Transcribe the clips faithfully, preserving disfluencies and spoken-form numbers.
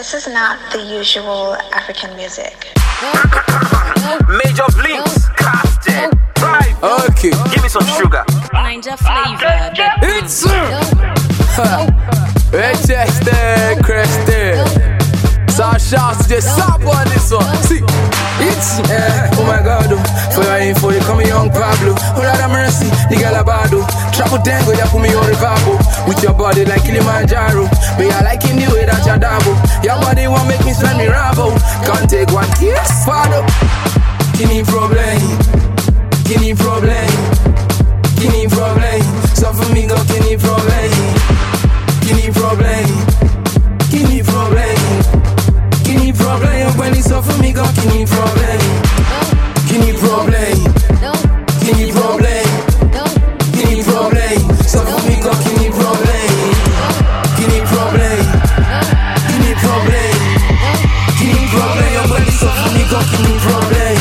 This is not the usual African music. Major Blinks, casted, drive. Okay. Give me some sugar. Ninja flavor. It's Register, Crested. So shots just stop on this one. See, it's yeah. Oh my God, oh. For your info, you call me Young Pablo. Oh Lord have mercy, the Galabado. Travel tango, you put me on revival. With your body like Kilimanjaro. But I like in the way that you dabble. Your body won't make me spend me rabo. Can't take one kiss, father. Kini problem, kini problem, kini problem. So for me go kini problem, kini problem, kini problem. Kini problem, when it's up for me, go kini problem. Kini problem, kini problem, kini problem. So for me, go kini problem. Kini problem, kini problem, kini problem. When it's up for me, go kini problem.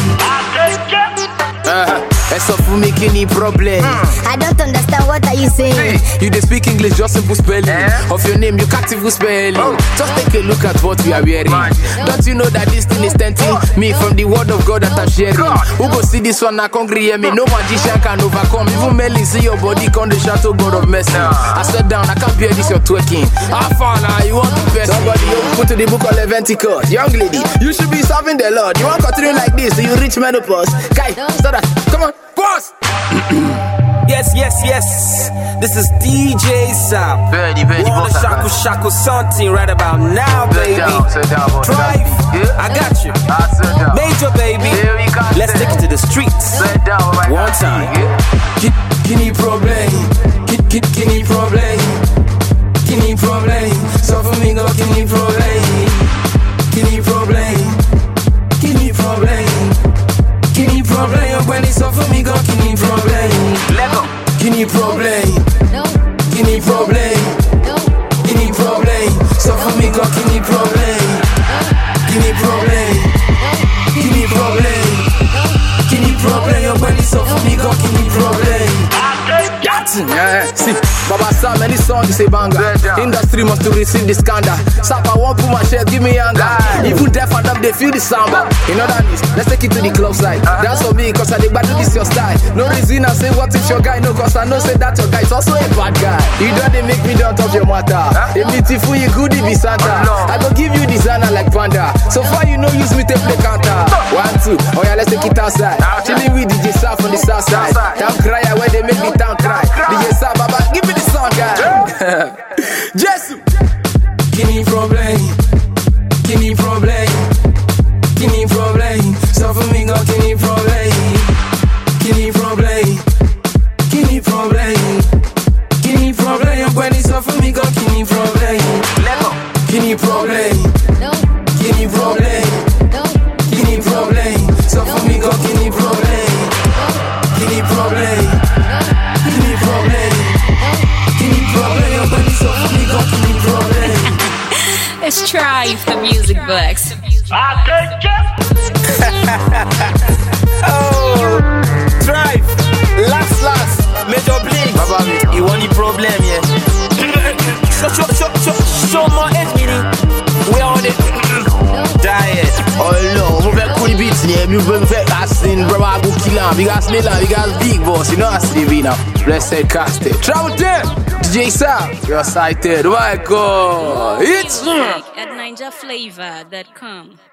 uh, it's up for me, kini problem. I don't understand what are you saying. You dey speak English, just simple spelling eh? of your name, you can't even spell it. Oh. Just take a look at what we are wearing. Man. Don't you know that this thing is tempting me from the word of God that I'm sharing? God. Who go see this one, I can't hear me. No magician can overcome. Even Melly see your body come the shadow God of mercy. Nah. I sat down, I can't bear this, you're twerking. How far now, you want to best? Somebody open to the book of Leviticus. Young lady, you should be serving the Lord. You want to continue like this till you reach menopause. Guy, start that. Come on, pause. Yes, yes, yes. This is D J Sam. Birdie, birdie, Wanna shaku shaku something right about now, baby. down, sit down, boy. Drive. Yeah. I got you. I sit down. Major baby. Here we go. Let's take it to the streets. Sit down, oh my One God. time. Yeah. Kini problem, kini kini problem, kini problem. So for me, go kini problem, kini problem, kini problem, kini problem. When it's up for me, go kini problem. Let go. Kini problem, kini problem, kini problem. So for me, go kini problem, kini problem, kini problem, kini problem. When it's up for me, go kini problem. Yeah, see, Baba Sam, any song is a banger. Industry must to receive the scandal. Sap, I won't put my share, give me anger. Even deaf and dumb, they feel the samba. In other news, let's take it to the club side. That's for me, cause I think bad this your style. No reason I say what if your guy, no, cause I know say that your guy is also a bad guy. You don't they make me don't touch your matter. They meet if you good, if Santa. I go give you designer like Panda. So far you know use me to play counter. One, two, oh yeah, let's take it outside. Chilling with D J Sam on the south side. Town crier where they make the town cry. D J Sam, Baba, give me the song, guy. Jesus. Kini problem, kini problem, kini problem. So for me, go kini problem, kini problem, kini problem, kini problem. When it's up for me, go kini problem. Let go. Kini problem, kini problem, kini problem. So for me, go kini problem, kini problem, kini problem, kini problem. When it's up for me, go kini problem. Let's try the music box. Oh, drive. Last, last. Major Blinks. Baba, You want the problem, yeah? Show, show, show, show, show more eight meaning. We are on it. Diet. oh no, we very cool beats, yeah. We very very casting, bro. I go kill him. We got Snilla, we got Big Boss. You know I see the now. Let's say casted. Travel there. D J Sam, you're excited. Oh my God. It's At ninja flavor dot com.